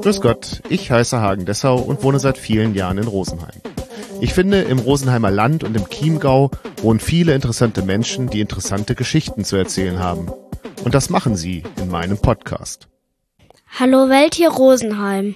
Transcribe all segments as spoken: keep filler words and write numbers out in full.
Grüß Gott, ich heiße Hagen Dessau und wohne seit vielen Jahren in Rosenheim. Ich finde, im Rosenheimer Land und im Chiemgau wohnen viele interessante Menschen, die interessante Geschichten zu erzählen haben. Und das machen sie in meinem Podcast. Hallo Welt, hier Rosenheim.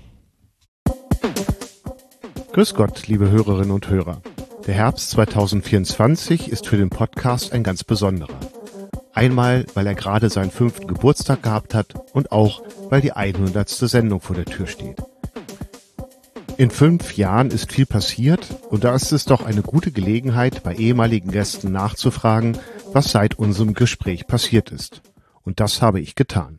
Grüß Gott, liebe Hörerinnen und Hörer. Der Herbst zwanzig vierundzwanzig ist für den Podcast ein ganz besonderer. Einmal, weil er gerade seinen fünften Geburtstag gehabt hat und auch, weil die hundertste Sendung vor der Tür steht. In fünf Jahren ist viel passiert und da ist es doch eine gute Gelegenheit, bei ehemaligen Gästen nachzufragen, was seit unserem Gespräch passiert ist. Und das habe ich getan.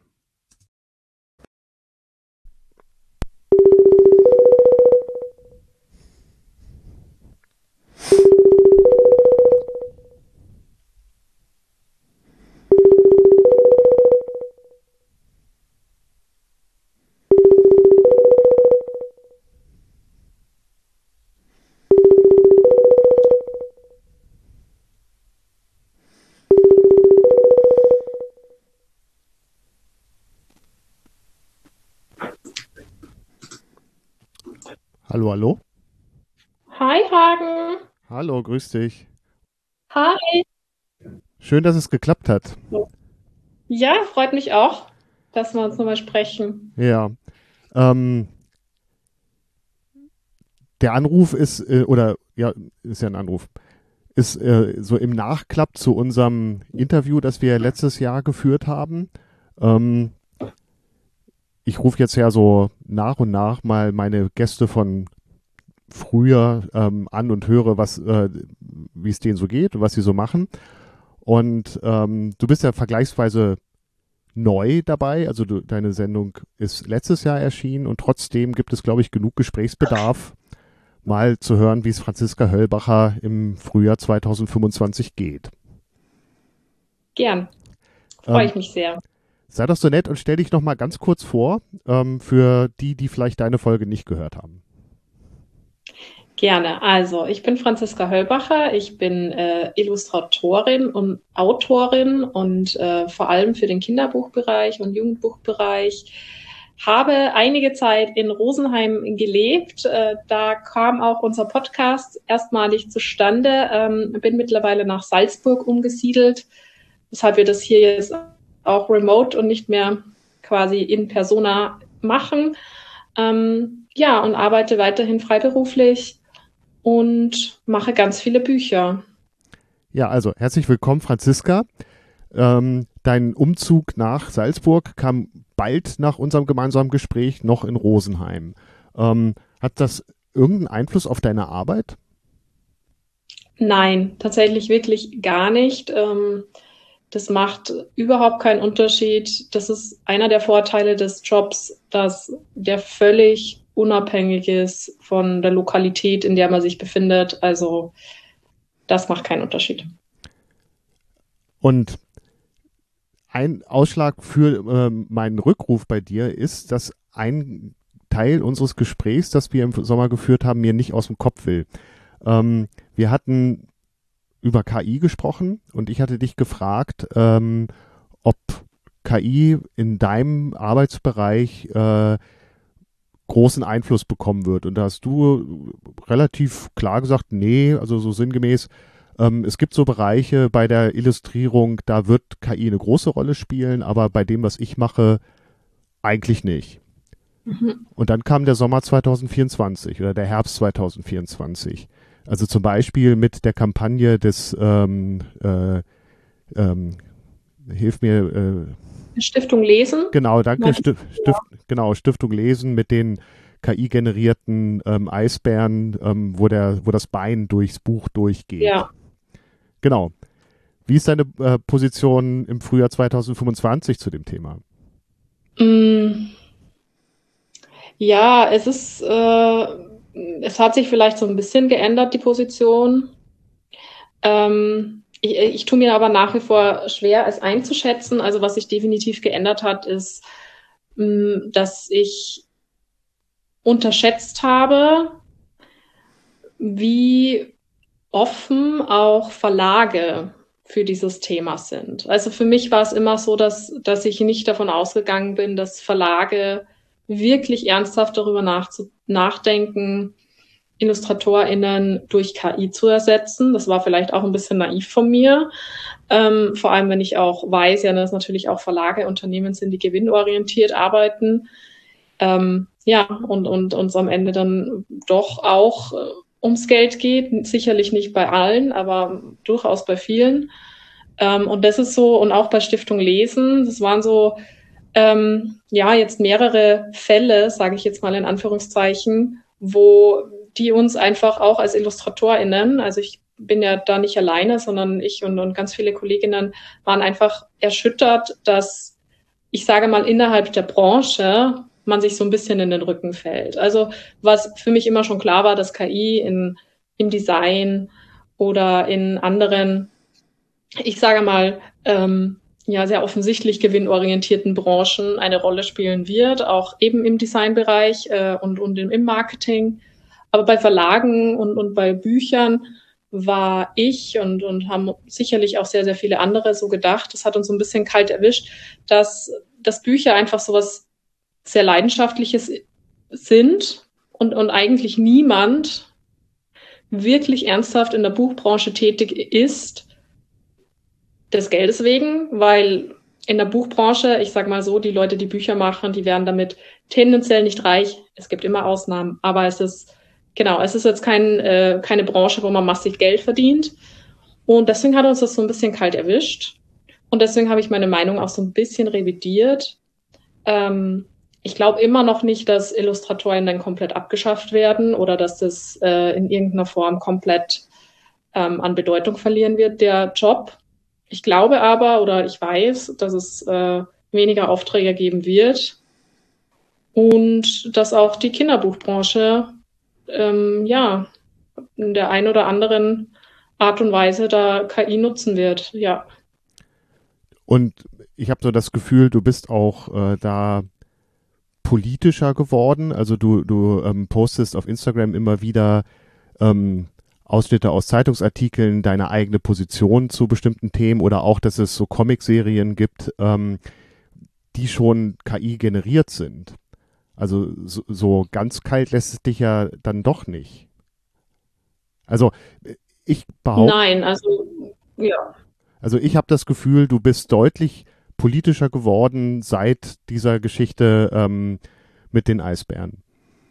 Hallo, hallo. Hi, Hagen. Hallo, grüß dich. Hi. Schön, dass es geklappt hat. Ja, freut mich auch, dass wir uns nochmal sprechen. Ja. Ähm, der Anruf ist, äh, oder ja, ist ja ein Anruf, ist äh, so im Nachklapp zu unserem Interview, das wir letztes Jahr geführt haben. Ähm, ich rufe jetzt ja so nach und nach mal meine Gäste von früher ähm, an und höre, was, äh, wie es denen so geht und was sie so machen. Und ähm, du bist ja vergleichsweise neu dabei, also du, deine Sendung ist letztes Jahr erschienen und trotzdem gibt es, glaube ich, genug Gesprächsbedarf, mal zu hören, wie es Franziska Höllbacher im Frühjahr zwanzig fünfundzwanzig geht. Gern. Freue Ähm, ich mich sehr. Sei doch so nett und stell dich noch mal ganz kurz vor, ähm, für die, die vielleicht deine Folge nicht gehört haben. Gerne. Also, ich bin Franziska Höllbacher. Ich bin äh, Illustratorin und Autorin und äh, vor allem für den Kinderbuchbereich und Jugendbuchbereich. Habe einige Zeit in Rosenheim gelebt. Äh, da kam auch unser Podcast erstmalig zustande. Ähm, bin mittlerweile nach Salzburg umgesiedelt, weshalb wir das hier jetzt auch remote und nicht mehr quasi in persona machen. Ähm, ja, und arbeite weiterhin freiberuflich und mache ganz viele Bücher. Ja, also herzlich willkommen, Franziska. Ähm, dein Umzug nach Salzburg kam bald nach unserem gemeinsamen Gespräch noch in Rosenheim. Ähm, hat das irgendeinen Einfluss auf deine Arbeit? Nein, tatsächlich wirklich gar nicht. Ähm, das macht überhaupt keinen Unterschied. Das ist einer der Vorteile des Jobs, dass der völlig unabhängig ist von der Lokalität, in der man sich befindet. Also das macht keinen Unterschied. Und ein Ausschlag für ähm, meinen Rückruf bei dir ist, dass ein Teil unseres Gesprächs, das wir im Sommer geführt haben, mir nicht aus dem Kopf will. Ähm, wir hatten über K I gesprochen und ich hatte dich gefragt, ähm, ob K I in deinem Arbeitsbereich äh, großen Einfluss bekommen wird. Und da hast du relativ klar gesagt, nee, also so sinngemäß, ähm, es gibt so Bereiche bei der Illustrierung, da wird K I eine große Rolle spielen, aber bei dem, was ich mache, eigentlich nicht. Mhm. Und dann kam der Sommer zwanzig vierundzwanzig oder der Herbst zwanzig vierundzwanzig. Also zum Beispiel mit der Kampagne des, ähm, äh, ähm, hilf mir, äh, Stiftung Lesen. genau, danke, Meinst du? Stift, Stift, genau, Stiftung Lesen mit den K I-generierten ähm, Eisbären, ähm, wo der, wo das Bein durchs Buch durchgeht. Ja. Genau. Wie ist deine äh, Position im Frühjahr zwanzig fünfundzwanzig zu dem Thema? Mm, ja, es ist, äh, es hat sich vielleicht so ein bisschen geändert, die Position. Ähm, ich, ich tue mir aber nach wie vor schwer, es einzuschätzen. Also was sich definitiv geändert hat, ist, mh, dass ich unterschätzt habe, wie offen auch Verlage für dieses Thema sind. Also für mich war es immer so, dass, dass ich nicht davon ausgegangen bin, dass Verlage wirklich ernsthaft darüber nachzu- nachdenken, IllustratorInnen durch K I zu ersetzen. Das war vielleicht auch ein bisschen naiv von mir. Ähm, vor allem, wenn ich auch weiß, ja, dass natürlich auch Verlage, Unternehmen sind, die gewinnorientiert arbeiten. Ähm, ja, und, und uns am Ende dann doch auch äh, ums Geld geht. Sicherlich nicht bei allen, aber durchaus bei vielen. Ähm, und das ist so, und auch bei Stiftung Lesen, das waren so, ähm, ja, jetzt mehrere Fälle, sage ich jetzt mal in Anführungszeichen, wo die uns einfach auch als IllustratorInnen, also ich bin ja da nicht alleine, sondern ich und, und ganz viele Kolleginnen waren einfach erschüttert, dass, ich sage mal, innerhalb der Branche man sich so ein bisschen in den Rücken fällt. Also was für mich immer schon klar war, dass K I in, im Design oder in anderen, ich sage mal, ähm, ja, sehr offensichtlich gewinnorientierten Branchen eine Rolle spielen wird, auch eben im Designbereich äh, und, und im, im Marketing. Aber bei Verlagen und, und bei Büchern war ich und, und haben sicherlich auch sehr, sehr viele andere so gedacht, das hat uns so ein bisschen kalt erwischt, dass, dass Bücher einfach so was sehr Leidenschaftliches sind und, und eigentlich niemand wirklich ernsthaft in der Buchbranche tätig ist, des Geldes wegen, weil in der Buchbranche, ich sag mal so, die Leute, die Bücher machen, die werden damit tendenziell nicht reich. Es gibt immer Ausnahmen, aber es ist, genau, es ist jetzt kein, äh, keine Branche, wo man massig Geld verdient. Und deswegen hat uns das so ein bisschen kalt erwischt. Und deswegen habe ich meine Meinung auch so ein bisschen revidiert. Ähm, ich glaube immer noch nicht, dass Illustratoren dann komplett abgeschafft werden oder dass das äh, in irgendeiner Form komplett ähm, an Bedeutung verlieren wird, der Job. Ich glaube aber oder ich weiß, dass es äh, weniger Aufträge geben wird und dass auch die Kinderbuchbranche ähm, ja in der einen oder anderen Art und Weise da K I nutzen wird. Ja. Und ich habe so das Gefühl, du bist auch äh, da politischer geworden. Also du, du ähm, postest auf Instagram immer wieder ähm, Ausschnitte aus Zeitungsartikeln, deine eigene Position zu bestimmten Themen oder auch, dass es so Comicserien gibt, ähm, die schon K I generiert sind. Also so, so ganz kalt lässt es dich ja dann doch nicht. Also ich behaupte, Nein, also ja. also ich habe das Gefühl, du bist deutlich politischer geworden seit dieser Geschichte ähm, mit den Eisbären.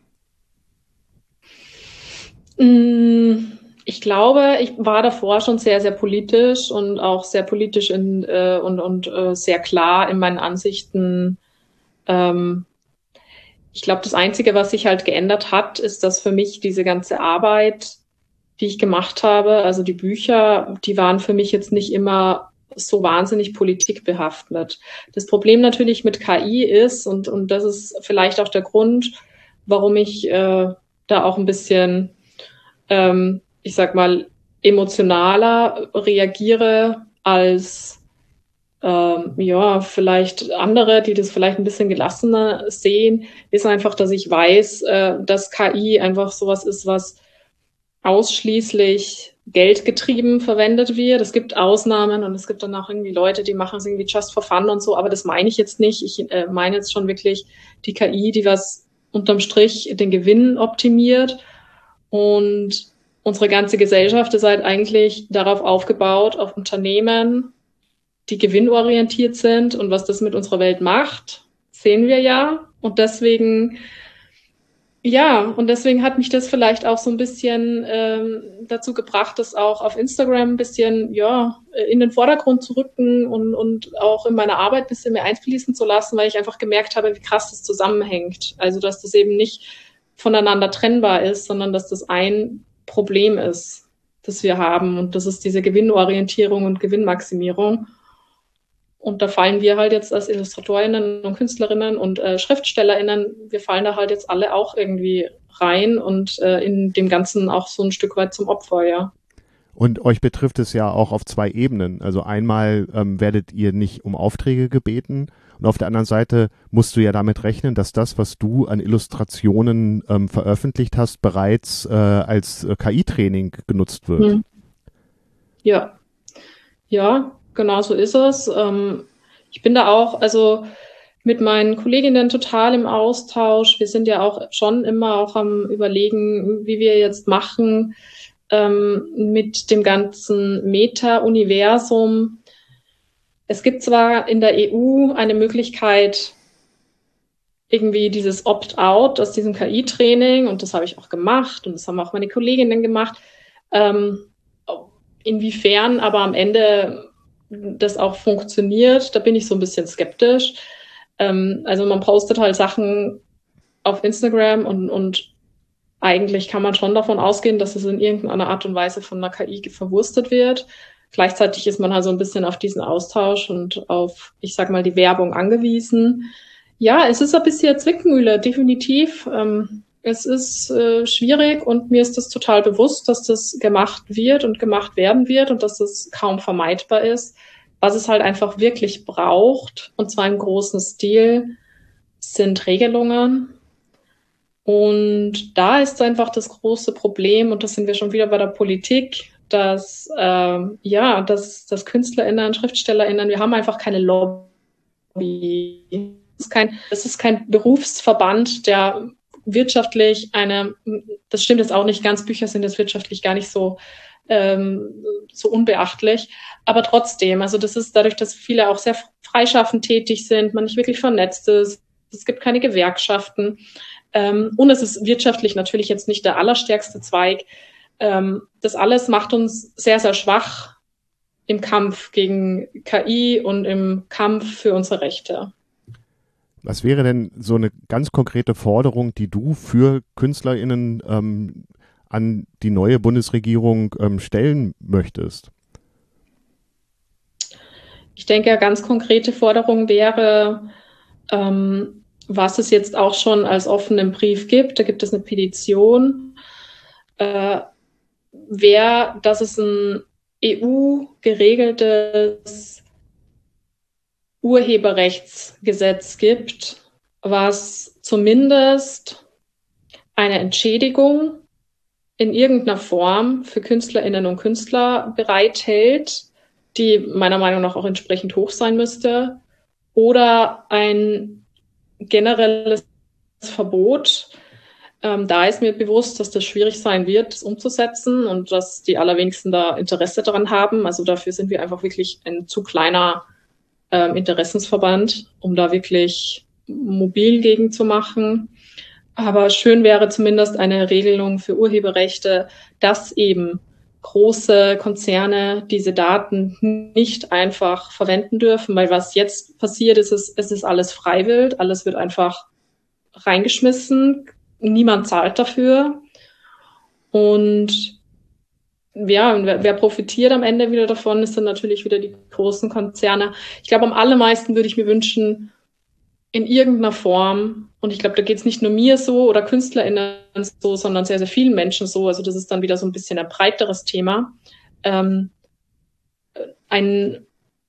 Ich glaube, ich war davor schon sehr, sehr politisch und auch sehr politisch in, äh, und, und äh, sehr klar in meinen Ansichten. Ähm, ich glaube, das Einzige, was sich halt geändert hat, ist, dass für mich diese ganze Arbeit, die ich gemacht habe, also die Bücher, die waren für mich jetzt nicht immer so wahnsinnig politikbehaftet. Das Problem natürlich mit K I ist, und, und das ist vielleicht auch der Grund, warum ich äh, da auch ein bisschen ähm, ich sag mal, emotionaler reagiere als ähm, ja, vielleicht andere, die das vielleicht ein bisschen gelassener sehen, ist einfach, dass ich weiß, äh, dass K I einfach sowas ist, was ausschließlich geldgetrieben verwendet wird. Es gibt Ausnahmen und es gibt dann auch irgendwie Leute, die machen es irgendwie just for fun und so, aber das meine ich jetzt nicht. Ich äh, meine jetzt schon wirklich die K I, die was unterm Strich den Gewinn optimiert. Und unsere ganze Gesellschaft ist halt eigentlich darauf aufgebaut, auf Unternehmen, die gewinnorientiert sind. Und was das mit unserer Welt macht, sehen wir ja. Und deswegen, ja, und deswegen hat mich das vielleicht auch so ein bisschen ähm, dazu gebracht, das auch auf Instagram ein bisschen, ja, in den Vordergrund zu rücken und, und auch in meine Arbeit ein bisschen mehr einfließen zu lassen, weil ich einfach gemerkt habe, wie krass das zusammenhängt. Also, dass das eben nicht voneinander trennbar ist, sondern dass das ein Problem ist, das wir haben. Und das ist diese Gewinnorientierung und Gewinnmaximierung. Und da fallen wir halt jetzt als Illustratorinnen und Künstlerinnen und äh, SchriftstellerInnen, wir fallen da halt jetzt alle auch irgendwie rein und äh, in dem Ganzen auch so ein Stück weit zum Opfer, ja. Und euch betrifft es ja auch auf zwei Ebenen. Also einmal ähm, werdet ihr nicht um Aufträge gebeten und auf der anderen Seite musst du ja damit rechnen, dass das, was du an Illustrationen ähm, veröffentlicht hast, bereits äh, als äh, K I-Training genutzt wird. Hm. Ja, ja, genau so ist es. Ähm, ich bin da auch, also mit meinen Kolleginnen total im Austausch. Wir sind ja auch schon immer auch am Überlegen, wie wir jetzt machen ähm, mit dem ganzen Meta-Universum. Es gibt zwar in der E U eine Möglichkeit, irgendwie dieses Opt-out aus diesem K I-Training, und das habe ich auch gemacht und das haben auch meine Kolleginnen gemacht. Ähm, inwiefern aber am Ende das auch funktioniert, da bin ich so ein bisschen skeptisch. Ähm, also man postet halt Sachen auf Instagram und, und eigentlich kann man schon davon ausgehen, dass es in irgendeiner Art und Weise von einer K I verwurstet wird. Gleichzeitig ist man halt so ein bisschen auf diesen Austausch und auf, ich sag mal, die Werbung angewiesen. Ja, es ist ein bisschen Zwickmühle, definitiv. Ähm, es ist äh, schwierig und mir ist das total bewusst, dass das gemacht wird und gemacht werden wird und dass das kaum vermeidbar ist. Was es halt einfach wirklich braucht, und zwar im großen Stil, sind Regelungen. Und da ist einfach das große Problem, und das sind wir schon wieder bei der Politik, dass, äh, ja, dass, dass KünstlerInnen, SchriftstellerInnen, wir haben einfach keine Lobby. Das ist kein, das ist kein Berufsverband, der wirtschaftlich eine, das stimmt jetzt auch nicht ganz, Bücher sind jetzt wirtschaftlich gar nicht so, ähm, so unbeachtlich, aber trotzdem, also das ist dadurch, dass viele auch sehr freischaffend tätig sind, man nicht wirklich vernetzt ist, es gibt keine Gewerkschaften, ähm, und es ist wirtschaftlich natürlich jetzt nicht der allerstärkste Zweig. Ähm, das alles macht uns sehr, sehr schwach im Kampf gegen K I und im Kampf für unsere Rechte. Was wäre denn so eine ganz konkrete Forderung, die du für KünstlerInnen ähm, an die neue Bundesregierung ähm, stellen möchtest? Ich denke, eine ganz konkrete Forderung wäre, ähm, was es jetzt auch schon als offenen Brief gibt, da gibt es eine Petition, äh, wäre, dass es ein E U-geregeltes Urheberrechtsgesetz gibt, was zumindest eine Entschädigung in irgendeiner Form für Künstlerinnen und Künstler bereithält, die meiner Meinung nach auch entsprechend hoch sein müsste, oder ein generelles Verbot. Ähm, da ist mir bewusst, dass das schwierig sein wird, das umzusetzen und dass die allerwenigsten da Interesse daran haben. Also dafür sind wir einfach wirklich ein zu kleiner ähm, Interessensverband, um da wirklich mobil gegen zu machen. Aber schön wäre zumindest eine Regelung für Urheberrechte, dass eben große Konzerne diese Daten nicht einfach verwenden dürfen, weil was jetzt passiert ist, es, es ist alles freiwillig, alles wird einfach reingeschmissen, niemand zahlt dafür. Und ja, wer, wer profitiert am Ende wieder davon, ist dann natürlich wieder die großen Konzerne. Ich glaube, am allermeisten würde ich mir wünschen, in irgendeiner Form, und ich glaube, da geht es nicht nur mir so oder KünstlerInnen so, sondern sehr, sehr vielen Menschen so, also das ist dann wieder so ein bisschen ein breiteres Thema, ähm, ein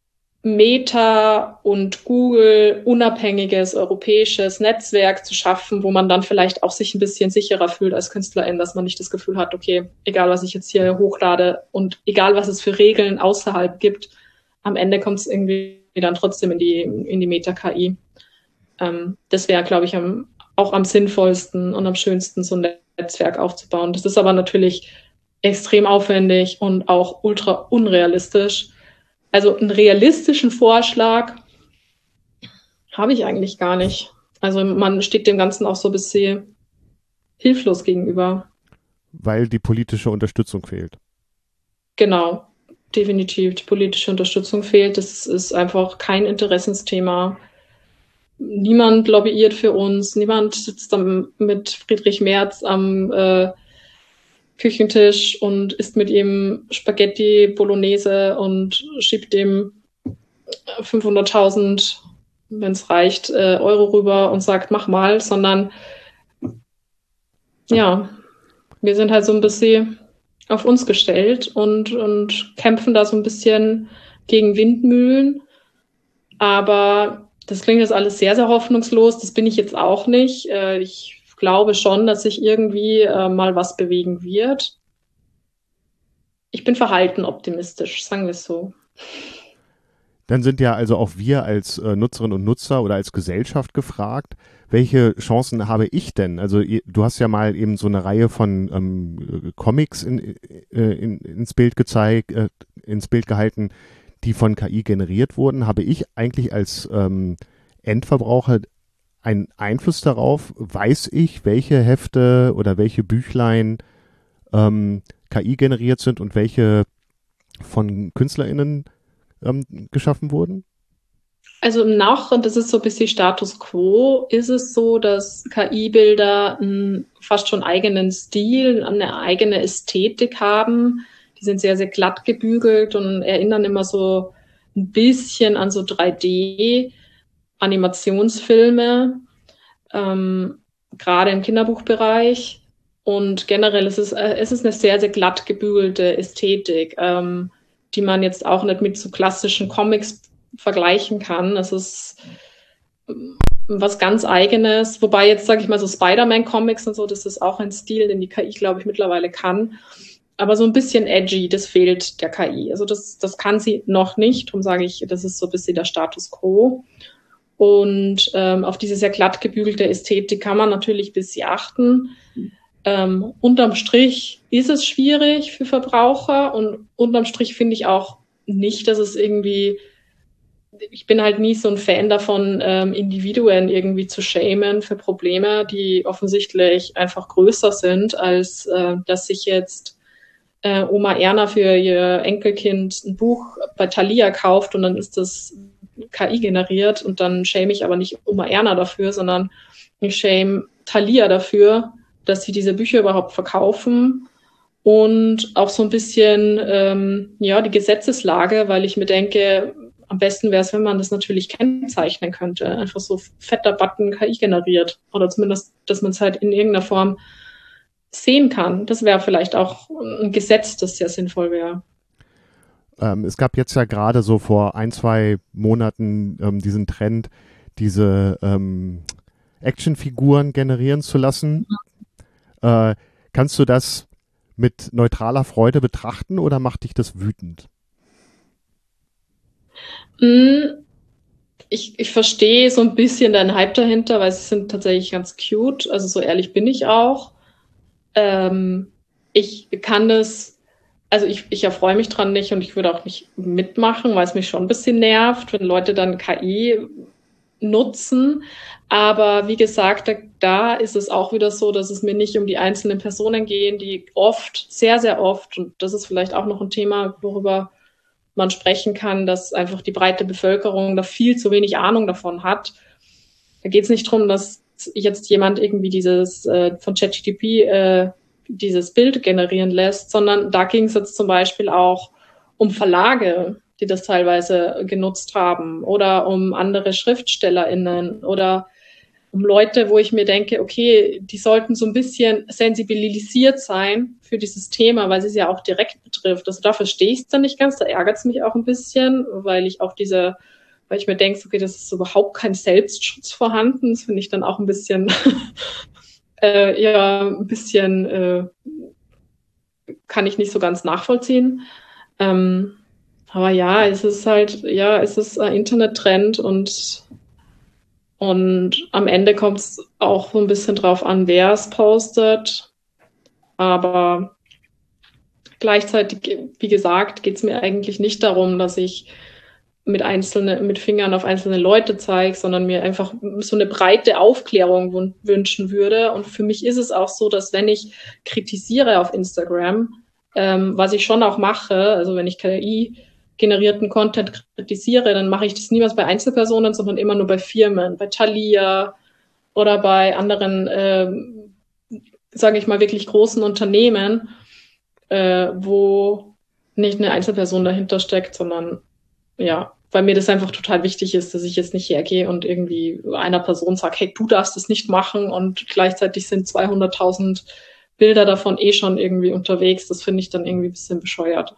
Meta und Google unabhängiges europäisches Netzwerk zu schaffen, wo man dann vielleicht auch sich ein bisschen sicherer fühlt als Künstlerin, dass man nicht das Gefühl hat, okay, egal was ich jetzt hier hochlade und egal was es für Regeln außerhalb gibt, am Ende kommt es irgendwie dann trotzdem in die, in die Meta-K I. Ähm, das wäre, glaube ich, am, auch am sinnvollsten und am schönsten, so ein Netzwerk aufzubauen. Das ist aber natürlich extrem aufwendig und auch ultra unrealistisch. Also einen realistischen Vorschlag habe ich eigentlich gar nicht. Also man steht dem Ganzen auch so ein bisschen hilflos gegenüber. Weil die politische Unterstützung fehlt. Genau, definitiv. Die politische Unterstützung fehlt. Das ist einfach kein Interessensthema. Niemand lobbyiert für uns. Niemand sitzt dann mit Friedrich Merz am äh, Küchentisch und isst mit ihm Spaghetti Bolognese und schiebt ihm fünfhunderttausend, wenn es reicht, äh, Euro rüber und sagt, mach mal, sondern ja, wir sind halt so ein bisschen auf uns gestellt und, und kämpfen da so ein bisschen gegen Windmühlen. Aber das klingt jetzt alles sehr, sehr hoffnungslos. Das bin ich jetzt auch nicht. Äh, ich glaube schon, dass sich irgendwie äh, mal was bewegen wird. Ich bin verhalten optimistisch, sagen wir es so. dann sind ja also auch wir als äh, Nutzerinnen und Nutzer oder als Gesellschaft gefragt, welche Chancen habe ich denn? Also ihr, du hast ja mal eben so eine Reihe von ähm, Comics in, äh, in, ins Bild gezeigt, äh, ins Bild gehalten, die von K I generiert wurden. Habe ich eigentlich als ähm, Endverbraucher einen Einfluss darauf? Weiß ich, welche Hefte oder welche Büchlein ähm, K I generiert sind und welche von KünstlerInnen ähm, geschaffen wurden? Also noch, und das ist so ein bisschen Status quo, ist es so, dass K I-Bilder einen fast schon eigenen Stil, eine eigene Ästhetik haben. Die sind sehr, sehr glatt gebügelt und erinnern immer so ein bisschen an so drei D-Animationsfilme, ähm, gerade im Kinderbuchbereich. Und generell ist es, äh, es ist eine sehr, sehr glatt gebügelte Ästhetik, ähm, die man jetzt auch nicht mit so klassischen Comics vergleichen kann. Es ist was ganz Eigenes. Wobei jetzt, sage ich mal, so Spider-Man-Comics und so, das ist auch ein Stil, den die K I, glaube ich, mittlerweile kann. Aber so ein bisschen edgy, das fehlt der K I. Also das, das kann sie noch nicht. Darum sage ich, das ist so ein bisschen der Status quo. Und ähm, auf diese sehr glatt gebügelte Ästhetik kann man natürlich ein bisschen achten. Ähm, unterm Strich ist es schwierig für Verbraucher und unterm Strich finde ich auch nicht, dass es irgendwie, ich bin halt nie so ein Fan davon, ähm, Individuen irgendwie zu shamen für Probleme, die offensichtlich einfach größer sind, als äh, dass sich jetzt äh, Oma Erna für ihr Enkelkind ein Buch bei Thalia kauft und dann ist das K I generiert und dann shame ich aber nicht Oma Erna dafür, sondern ich shame Thalia dafür, dass sie diese Bücher überhaupt verkaufen und auch so ein bisschen ähm, ja die Gesetzeslage, weil ich mir denke, am besten wäre es, wenn man das natürlich kennzeichnen könnte. Einfach so fetter Button K I generiert oder zumindest, dass man es halt in irgendeiner Form sehen kann. Das wäre vielleicht auch ein Gesetz, das sehr sinnvoll wäre. Ähm, es gab jetzt ja gerade so vor ein, zwei Monaten ähm, diesen Trend, diese ähm, Actionfiguren generieren zu lassen. Äh, kannst du das mit neutraler Freude betrachten oder macht dich das wütend? Ich, ich verstehe so ein bisschen deinen Hype dahinter, weil sie sind tatsächlich ganz cute. Also so ehrlich bin ich auch. Ähm, ich kann das, also ich, ich erfreue mich dran nicht und ich würde auch nicht mitmachen, weil es mich schon ein bisschen nervt, wenn Leute dann K I nutzen. Aber wie gesagt, da, da ist es auch wieder so, dass es mir nicht um die einzelnen Personen gehen, die oft, sehr, sehr oft, und das ist vielleicht auch noch ein Thema, worüber man sprechen kann, dass einfach die breite Bevölkerung da viel zu wenig Ahnung davon hat. Da geht es nicht darum, dass jetzt jemand irgendwie dieses äh, von ChatGPT äh, dieses Bild generieren lässt, sondern da ging es jetzt zum Beispiel auch um Verlage, die das teilweise genutzt haben oder um andere SchriftstellerInnen oder um Leute, wo ich mir denke, okay, die sollten so ein bisschen sensibilisiert sein für dieses Thema, weil es ja auch direkt betrifft. Also da verstehe ich es dann nicht ganz, da ärgert es mich auch ein bisschen, weil ich auch diese, weil ich mir denke, okay, das ist überhaupt kein Selbstschutz vorhanden. Das finde ich dann auch ein bisschen, äh, ja, ein bisschen, äh, kann ich nicht so ganz nachvollziehen. Ähm, aber ja, es ist halt, ja, es ist ein Internettrend und Und am Ende kommt es auch so ein bisschen drauf an, wer es postet. Aber gleichzeitig, wie gesagt, geht es mir eigentlich nicht darum, dass ich mit einzelne, mit Fingern auf einzelne Leute zeige, sondern mir einfach so eine breite Aufklärung wün- wünschen würde. Und für mich ist es auch so, dass wenn ich kritisiere auf Instagram, ähm, was ich schon auch mache, also wenn ich K I generierten Content kritisiere, dann mache ich das niemals bei Einzelpersonen, sondern immer nur bei Firmen, bei Thalia oder bei anderen, ähm, sage ich mal, wirklich großen Unternehmen, äh, wo nicht eine Einzelperson dahinter steckt, sondern ja, weil mir das einfach total wichtig ist, dass ich jetzt nicht hergehe und irgendwie einer Person sage, hey, du darfst das nicht machen und gleichzeitig sind zweihunderttausend Bilder davon eh schon irgendwie unterwegs. Das finde ich dann irgendwie ein bisschen bescheuert.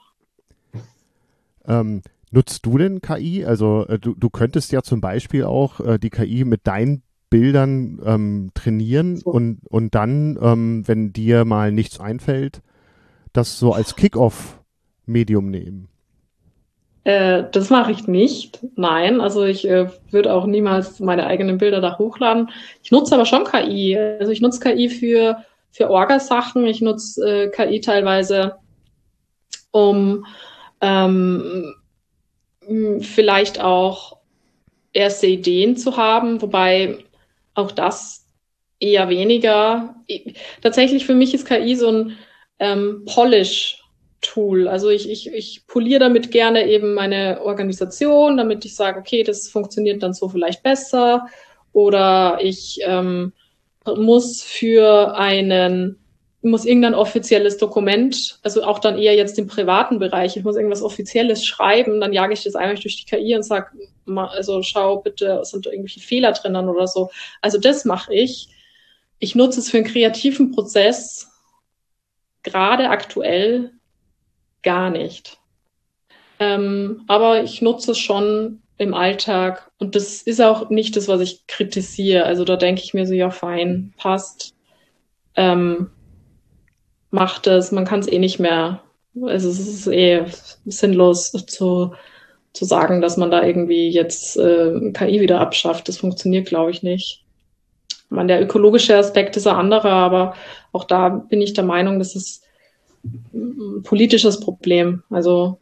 Ähm, nutzt du denn K I? Also äh, du, du könntest ja zum Beispiel auch äh, die K I mit deinen Bildern ähm, trainieren So. und, und dann, ähm, wenn dir mal nichts einfällt, das so als Kick-Off-Medium nehmen. Äh, das mache ich nicht. Nein, also ich äh, würde auch niemals meine eigenen Bilder da hochladen. Ich nutze aber schon K I. Also ich nutze K I für, für Orga-Sachen. Ich nutze äh, K I teilweise, um ähm, vielleicht auch erste Ideen zu haben, wobei auch das eher weniger. Tatsächlich für mich ist K I so ein ähm, Polish-Tool. Also ich, ich, ich poliere damit gerne eben meine Organisation, damit ich sage, okay, das funktioniert dann so vielleicht besser. Oder ich ähm, muss für einen muss irgendein offizielles Dokument, also auch dann eher jetzt im privaten Bereich, ich muss irgendwas Offizielles schreiben, dann jage ich das einfach durch die K I und sage, also schau bitte, sind da irgendwelche Fehler drinnen oder so. Also das mache ich. Ich nutze es für einen kreativen Prozess gerade aktuell gar nicht. Ähm, aber ich nutze es schon im Alltag und das ist auch nicht das, was ich kritisiere. Also da denke ich mir so, ja fein, passt. Ähm, macht es, man kann es eh nicht mehr, also es ist eh sinnlos zu, zu sagen, dass man da irgendwie jetzt äh, K I wieder abschafft. Das funktioniert, glaube ich, nicht. Ich meine, der ökologische Aspekt ist ein anderer, aber auch da bin ich der Meinung, das ist ein politisches Problem. Also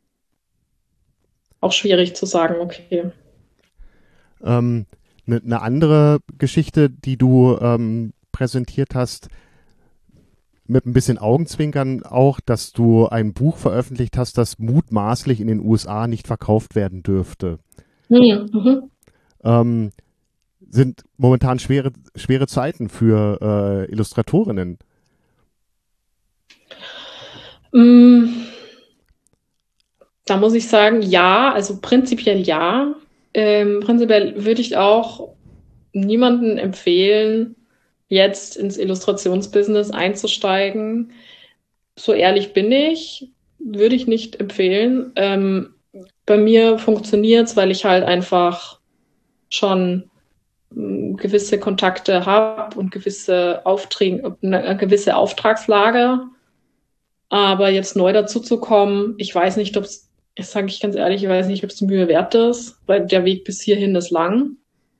auch schwierig zu sagen, okay. Ähm, eine ne andere Geschichte, die du ähm, präsentiert hast, mit ein bisschen Augenzwinkern auch, dass du ein Buch veröffentlicht hast, das mutmaßlich in den U S A nicht verkauft werden dürfte. Mhm. Mhm. Ähm, sind momentan schwere, schwere Zeiten für äh, Illustratorinnen. Mm, Da muss ich sagen, ja, also prinzipiell ja. Ähm, prinzipiell würde ich auch niemanden empfehlen, jetzt ins Illustrationsbusiness einzusteigen. So ehrlich bin ich, würde ich nicht empfehlen. Ähm, bei mir funktioniert es, weil ich halt einfach schon mm, gewisse Kontakte habe und gewisse Aufträge, eine gewisse Auftragslage. Aber jetzt neu dazu zu kommen, ich weiß nicht, ob es, ich sage ich ganz ehrlich, ich weiß nicht, ob es die Mühe wert ist, weil der Weg bis hierhin ist lang.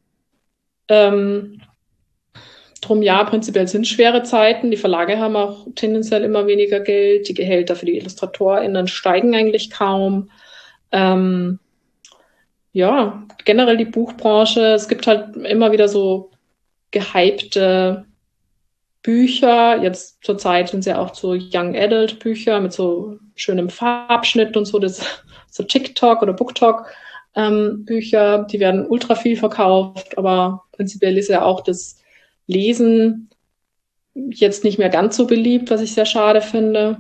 Ähm, Drum ja, prinzipiell sind schwere Zeiten. Die Verlage haben auch tendenziell immer weniger Geld. Die Gehälter für die IllustratorInnen steigen eigentlich kaum. Ähm, ja, generell die Buchbranche. Es gibt halt immer wieder so gehypte Bücher. Jetzt zurzeit sind es ja auch so Young Adult Bücher mit so schönem Farbschnitt und so, das, so TikTok oder BookTok ähm, Bücher. Die werden ultra viel verkauft, aber prinzipiell ist ja auch das Lesen jetzt nicht mehr ganz so beliebt, was ich sehr schade finde.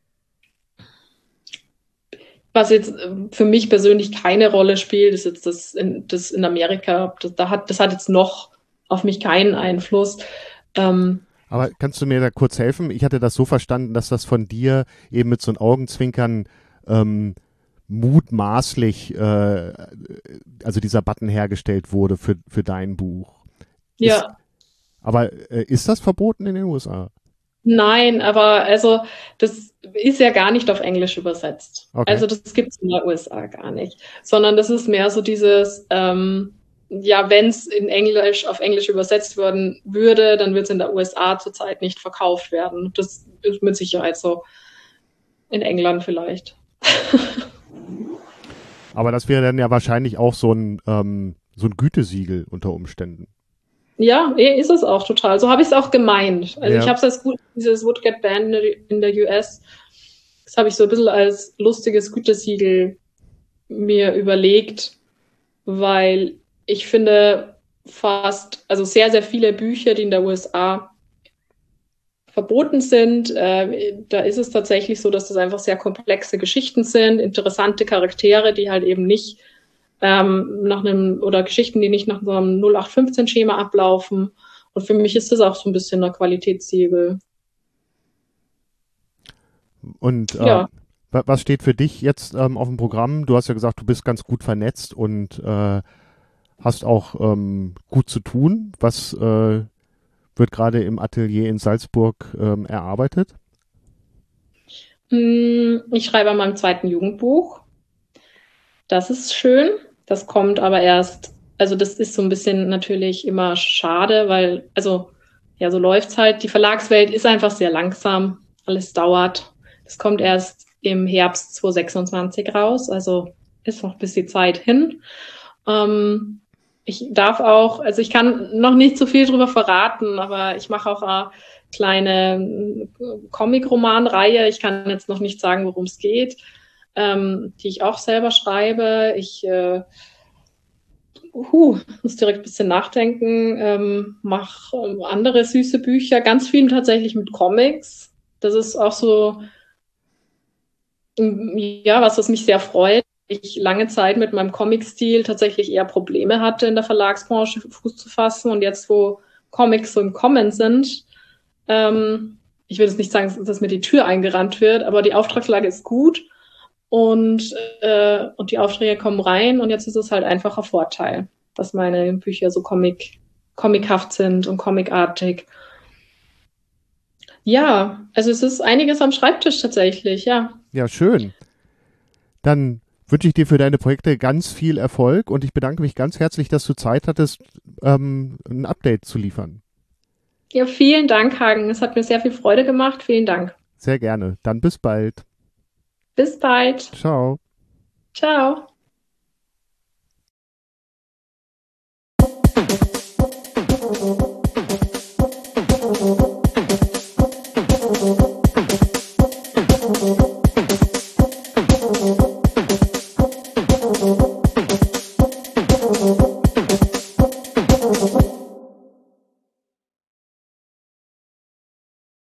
Was jetzt für mich persönlich keine Rolle spielt, ist jetzt das in, das in Amerika. Das, da hat, das hat jetzt noch auf mich keinen Einfluss. Ähm, Aber kannst du mir da kurz helfen? Ich hatte das so verstanden, dass das von dir eben mit so einem Augenzwinkern ähm, mutmaßlich, äh, also dieser Button hergestellt wurde für, für dein Buch. Ist, ja, aber äh, ist das verboten in den U S A? nein, aber also das ist ja gar nicht auf Englisch übersetzt. Okay. Also das gibt es in der U S A gar nicht, sondern das ist mehr so dieses, ähm, ja, wenn es in Englisch auf Englisch übersetzt werden würde, dann wird es in der U S A zurzeit nicht verkauft werden. Das ist mit Sicherheit so. In England vielleicht. Aber das wäre dann ja wahrscheinlich auch so ein, ähm, so ein Gütesiegel unter Umständen. Ja, ist es auch total. So habe ich es auch gemeint. Also Ja. ich habe es als gut, dieses Would Get Banned in der U S, das habe ich so ein bisschen als lustiges Gütesiegel mir überlegt, weil ich finde fast, also sehr, sehr viele Bücher, die in der U S A verboten sind, äh, da ist es tatsächlich so, dass das einfach sehr komplexe Geschichten sind, interessante Charaktere, die halt eben nicht ähm, nach einem, oder Geschichten, die nicht nach so einem null acht fünfzehn Schema ablaufen. Und für mich ist das auch so ein bisschen ein Qualitätssiegel. Und äh, Ja. wa- was steht für dich jetzt ähm, auf dem Programm? Du hast ja gesagt, du bist ganz gut vernetzt und äh, hast auch ähm, gut zu tun. Was äh, wird gerade im Atelier in Salzburg ähm, erarbeitet? Hm, Ich schreibe an meinem zweiten Jugendbuch. Das ist schön. Das kommt aber erst, also das ist so ein bisschen natürlich immer schade, weil, also ja, so läuft's halt. Die Verlagswelt ist einfach sehr langsam. Alles dauert. Das kommt erst im Herbst zwanzig sechsundzwanzig raus. Also ist noch ein bisschen Zeit hin. Ähm, ich darf auch, also ich kann noch nicht so viel drüber verraten, aber ich mache auch eine kleine Comic-Roman-Reihe. Ich kann jetzt noch nicht sagen, worum es geht, ähm, die ich auch selber schreibe. Ich äh, uh, muss direkt ein bisschen nachdenken, ähm, mache ähm, andere süße Bücher, ganz viel tatsächlich mit Comics. Das ist auch so, ja, was, was mich sehr freut. Ich lange Zeit mit meinem Comic-Stil tatsächlich eher Probleme hatte, in der Verlagsbranche Fuß zu fassen. Und jetzt, wo Comics so im Kommen sind, ähm, ich will jetzt nicht sagen, dass mir die Tür eingerannt wird, aber die Auftragslage ist gut und, äh, und die Aufträge kommen rein. Und jetzt ist es halt einfach ein Vorteil, dass meine Bücher so comic, comichaft sind und comicartig. Ja, also es ist einiges am Schreibtisch tatsächlich, ja. Ja, schön. Dann wünsche ich dir für deine Projekte ganz viel Erfolg und ich bedanke mich ganz herzlich, dass du Zeit hattest, ähm, ein Update zu liefern. Ja, vielen Dank, Hagen. Es hat mir sehr viel Freude gemacht. Vielen Dank. Sehr gerne. Dann bis bald. Bis bald. Ciao. Ciao.